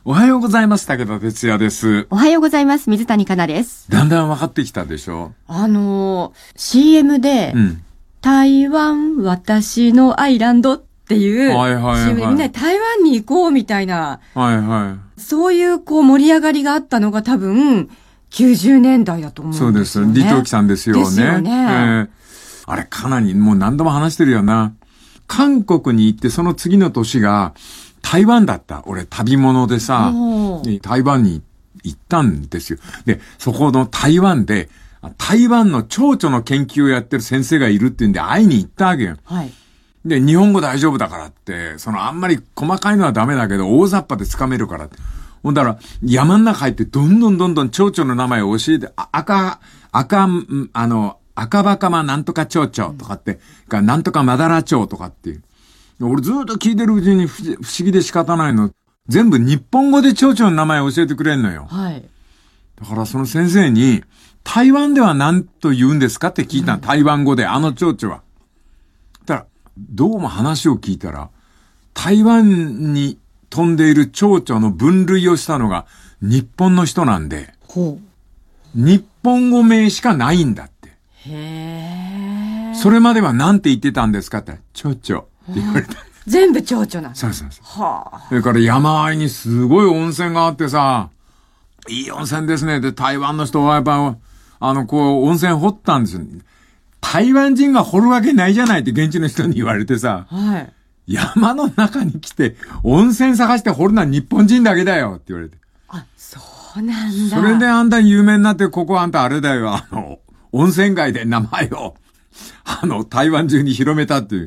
おはようございます。武田哲也です。 おはようございます。水谷香奈です。 だんだん分かってきたでしょ。 CM で、台湾私のアイランドっていう、CM でみんなで台湾に行こうみたいな、そういう盛り上がりがあったのが多分90年代だと思うんですよね。 そうです。李登輝さんですよね。 ですよね。 あれかなりもう何度も話してるよな。韓国に行ってその次の年が台湾だった。俺旅物でさ、台湾に行ったんですよ。で、そこの台湾で、台湾の蝶々の研究をやってる先生がいるっていうんで会いに行ったわけよ。 はい。 で、日本語大丈夫だからって、あんまり細かいのはダメだけど、大雑把でつかめるからって。ほんだら、山の中入ってどんどん蝶々の名前を教えて、赤バカマなんとか蝶々とかって、なんとかマダラ蝶とかっていう。俺ずっと聞いてるうちに不思議で仕方ないの。全部日本語で蝶々の名前を教えてくれんのよ。 はい。 だからその先生に、台湾では何と言うんですかって聞いたの。台湾語で、蝶々は。だから、どうも話を聞いたら、台湾に飛んでいる蝶々の分類をしたのが日本の人なんで、日本語名しかないんだって。 へー。 それまでは何て言ってたんですかって、蝶々って言われた。 全部蝶々なんだ。 そう。はあ。それから山あいにすごい温泉があってさ、いい温泉ですね。で、台湾の人はやっぱ、温泉掘ったんですよ。台湾人が掘るわけないじゃないって現地の人に言われてさ、 はい。 山の中に来て温泉探して掘るのは日本人だけだよって言われて。 あ、そうなんだ。 それであんた有名になって、ここあんたあれだよ、温泉街で名前を、台湾中に広めたっていう。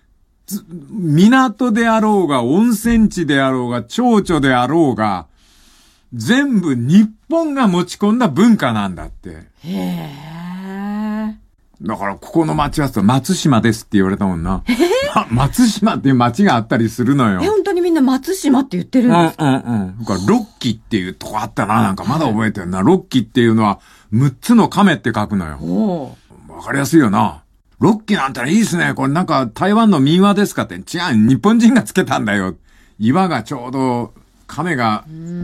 港であろうが、温泉地であろうが、蝶々であろうが、全部日本が持ち込んだ文化なんだって。 へー。 だから、ここの町は松島ですって言われたもんな。松島っていう町があったりするのよ。 本当にみんな松島って言ってるんですか？ だからロッキっていうとこあったな。なんかまだ覚えてるな。ロッキっていうのは、6つの亀って書くのよ。わかりやすいよな。ロッキなんていいですね。これなんか台湾の民話ですかって。違う、日本人がつけたんだよ。岩がちょうど、亀が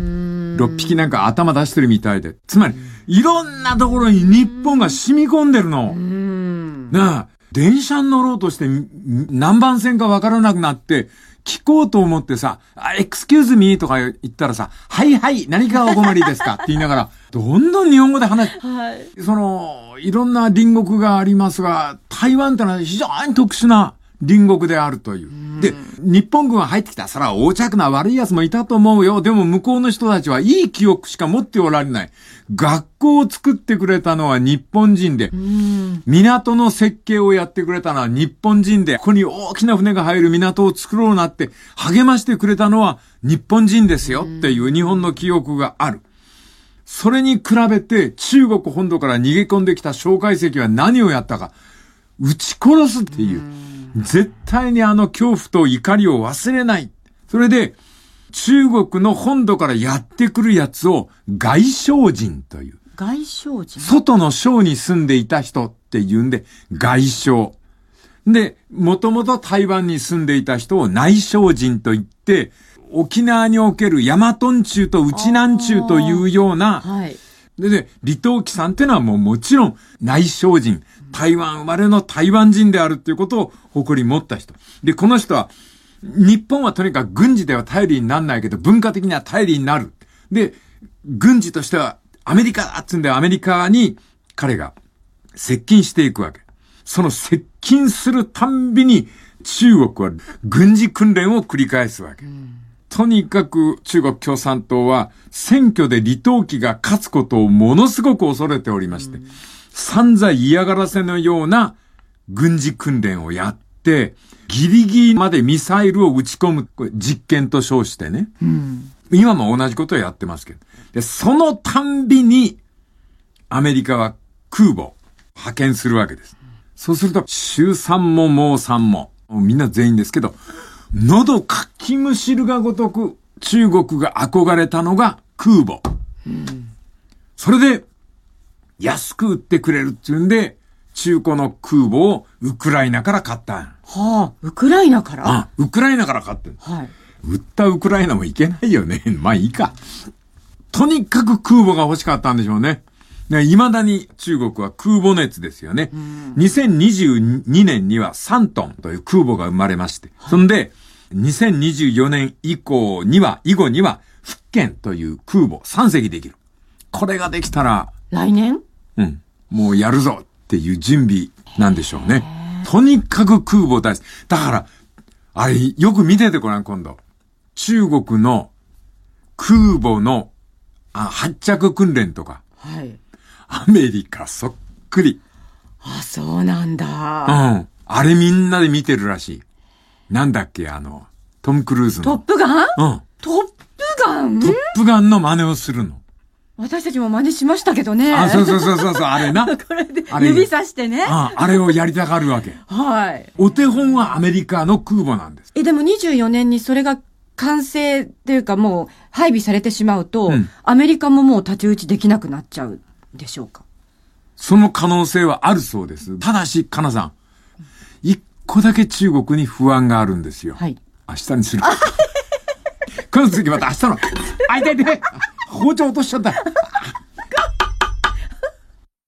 6匹なんか頭出してるみたいで。つまり、いろんなところに日本が染み込んでるの。なあ、電車に乗ろうとして何番線かわからなくなって、聞こうと思ってさ、エクスキューズミーとか言ったらさ、はいはい、何かお困りですかって言いながら、どんどん日本語で話す。 はい。 いろんな隣国がありますが、台湾ってのは非常に特殊な隣国であるという。で、日本軍が入ってきた。そら横着な悪い奴もいたと思うよ。でも向こうの人たちはいい記憶しか持っておられない。学校を作ってくれたのは日本人で、港の設計をやってくれたのは日本人で、ここに大きな船が入る港を作ろうなって励ましてくれたのは日本人ですよっていう日本の記憶がある。それに比べて中国本土から逃げ込んできた蒋介石は何をやったか。撃ち殺すっていう。絶対に恐怖と怒りを忘れない。それで、中国の本土からやってくるやつを外省人という。 外省人？ 外の省に住んでいた人っていうんで、外省。で、もともと台湾に住んでいた人を内省人と言って、沖縄における大和中と内南中というような、 はい。 で、李登輝さんってのはもちろん内省人。台湾生まれの台湾人であるっていうことを誇り持った人。で、この人は、日本はとにかく軍事では頼りにならないけど、文化的には頼りになる。で、軍事としてはアメリカだっつんでアメリカに彼が接近していくわけ。その接近するたんびに中国は軍事訓練を繰り返すわけ。とにかく中国共産党は選挙で李登輝が勝つことをものすごく恐れておりまして、散々嫌がらせのような軍事訓練をやって、ギリギリまでミサイルを撃ち込む実験と称してね。今も同じことをやってますけど。で、そのたんびにアメリカは空母派遣するわけです。そうすると、週3ももう3も、みんな全員ですけど、喉かきむしるがごとく中国が憧れたのが空母。それで、安く売ってくれるっていうんで、中古の空母をウクライナから買ったん。 はあ、ウクライナから？ ウクライナから買ってる。 はい。 撃ったウクライナもいけないよね。まあいいか。とにかく空母が欲しかったんでしょうね。未だに中国は空母熱ですよね。2022年には3トンという空母が生まれまして、そんで、2024年以後には福建という空母3隻できる。これができたら、 来年？ もうやるぞっていう準備なんでしょうね。とにかく空母大好き。だから、あれ、よく見ててごらん、今度。中国の空母の発着訓練とか。 はい。 アメリカそっくり。 あ、そうなんだ。 あれみんなで見てるらしい。なんだっけ、トム・クルーズの。 トップガン？トップガン？ トップガンの真似をするの。 私たちも真似しましたけどね。 そう、あれな。 これで指さしてね。 あれをやりたがるわけ。 はい。 お手本はアメリカの空母なんです。 でも24年にそれが完成っていうかもう配備されてしまうと、アメリカももう太刀打ちできなくなっちゃうでしょうか。 その可能性はあるそうです。ただし、かなさん、一個だけ中国に不安があるんですよ。 はい。 明日にする。この次また明日の。痛い。包丁落としちゃった。